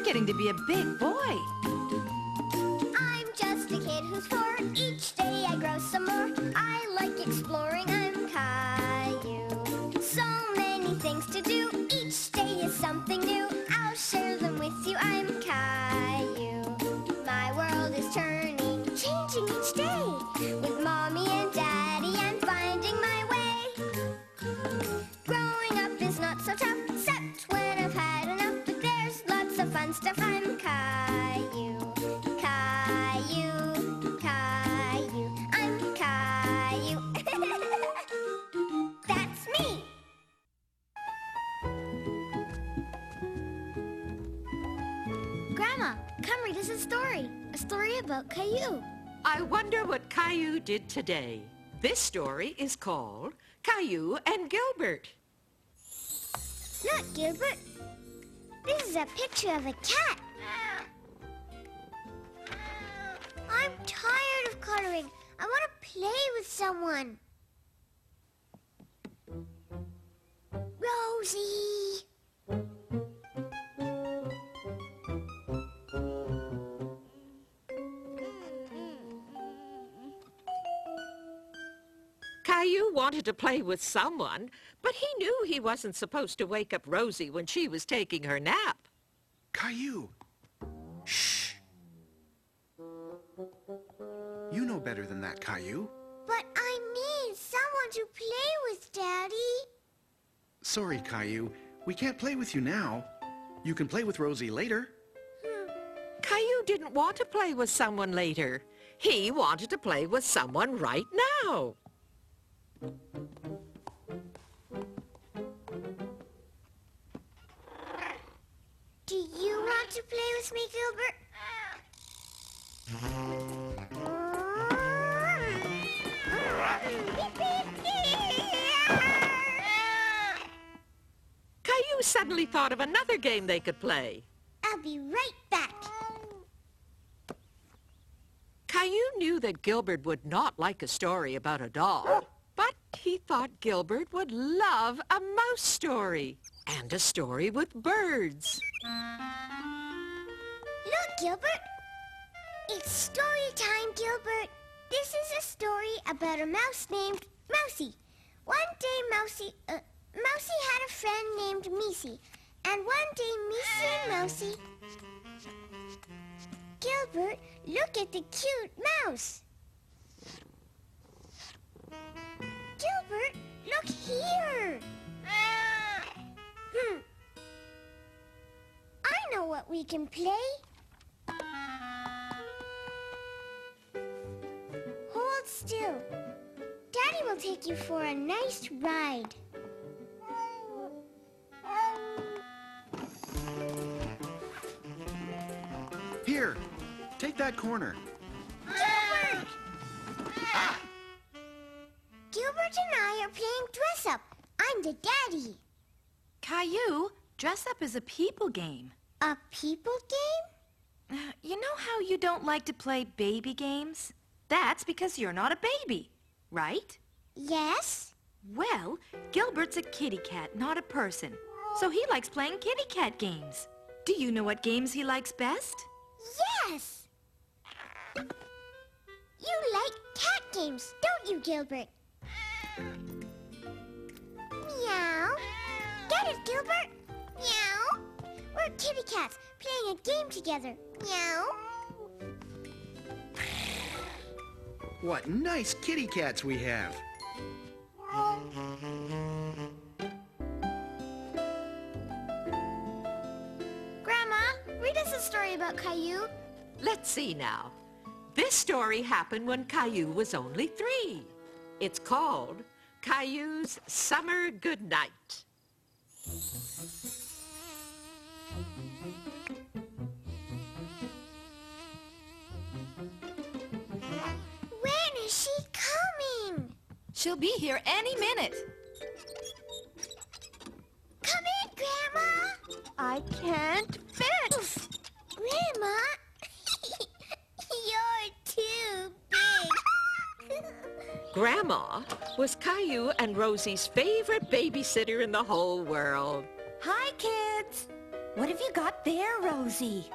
getting to be a big boy. I'm just a kid who's 4. Each day I grow some more. I like exploring. I'm Caillou. So many things to do. Each day is something new. I'll share them with you. I'm Caillou. My world is turning, changing each day. With Mommy and Daddy, I'm finding my way. Growing up is not so tough, except when I've had enough. But there's lots of fun stuff. I'm Caillou. Caillou, Caillou, I'm Caillou. That's me. Grandma, come read us a story about Caillou. I wonder what Caillou did today. This story is called Caillou and Gilbert. Look, Gilbert. This is a picture of a cat. I'm tired of coloring. I want to play with someone. Rosie. Caillou wanted to play with someone, but he knew he wasn't supposed to wake up Rosie when she was taking her nap. Caillou! Shh! You know better than that, Caillou. But I need someone to play with, Daddy. Sorry, Caillou. We can't play with you now. You can play with Rosie later. Caillou didn't want to play with someone later. He wanted to play with someone right now. Do you want to play with me, Gilbert? Caillou suddenly thought of another game they could play. I'll be right back. Caillou knew that Gilbert would not like a story about a doll, but he thought Gilbert would love a mouse story and a story with birds. Look, Gilbert. It's story time, Gilbert. This is a story about a mouse named Mousie. One day, Mousie had a friend named Miesie. And one day, Miesie and Mousie... Gilbert, look at the cute mouse. Gilbert, look here. I know what we can play. Hold still. Daddy will take you for a nice ride. Here, take that corner. Gilbert! Gilbert and I are playing dress-up. I'm the daddy. Caillou, dress up is a people game. A people game? You know how you don't like to play baby games? That's because you're not a baby, right? Yes. Well, Gilbert's a kitty cat, not a person. So he likes playing kitty cat games. Do you know what games he likes best? Yes. You like cat games, don't you, Gilbert? Meow. Get it, Gilbert? Meow. We're kitty cats playing a game together. Meow. What nice kitty cats we have. Grandma, read us a story about Caillou. Let's see now. This story happened when Caillou was only 3. It's called Caillou's Summer Goodnight. When is she coming? She'll be here any minute. Come in, Grandma. I can't fit. Grandma, you're too big. Grandma was Caillou and Rosie's favorite babysitter in the whole world. Hi, kids. What have you got there, Rosie?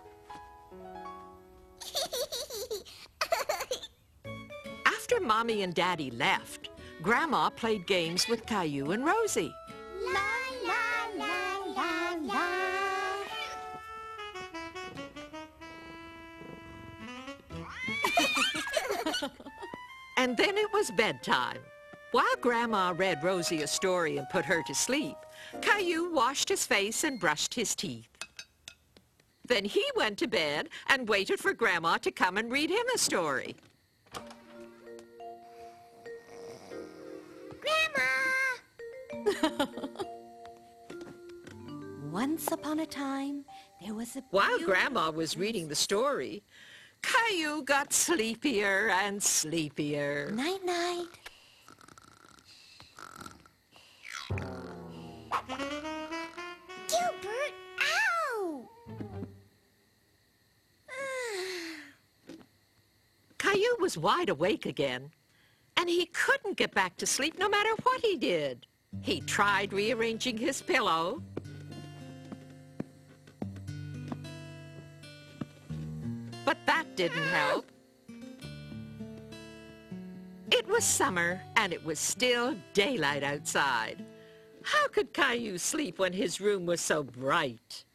After Mommy and Daddy left, Grandma played games with Caillou and Rosie. La la la la la. And then it was bedtime. While Grandma read Rosie a story and put her to sleep, Caillou washed his face and brushed his teeth. Then he went to bed and waited for Grandma to come and read him a story. Grandma! Once upon a time, there was a While Grandma was reading the story, Caillou got sleepier and sleepier. Night-night. Gilbert, ow! Caillou was wide awake again, and he couldn't get back to sleep no matter what he did. He tried rearranging his pillow, but that didn't help. It was summer, and it was still daylight outside. How could Caillou sleep when his room was so bright?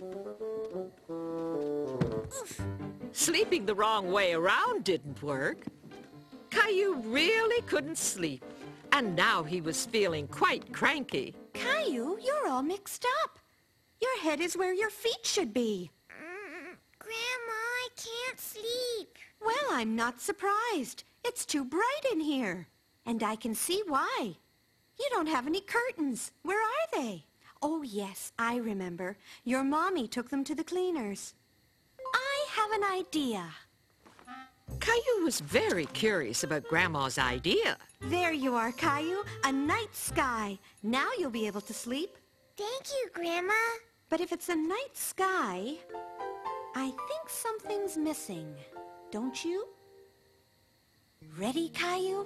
Sleeping the wrong way around didn't work. Caillou really couldn't sleep, and now he was feeling quite cranky. Caillou, you're all mixed up. Your head is where your feet should be. Grandma, I can't sleep. Well, I'm not surprised. It's too bright in here. And I can see why. You don't have any curtains. Where are they? Oh, yes, I remember. Your mommy took them to the cleaners. I have an idea. Caillou was very curious about Grandma's idea. There you are, Caillou. A night sky. Now you'll be able to sleep. Thank you, Grandma. But if it's a night sky, I think something's missing. Don't you? Ready, Caillou?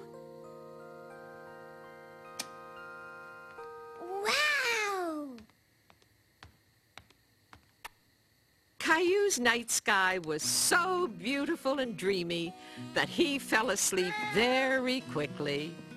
Wow! Caillou's night sky was so beautiful and dreamy that he fell asleep very quickly.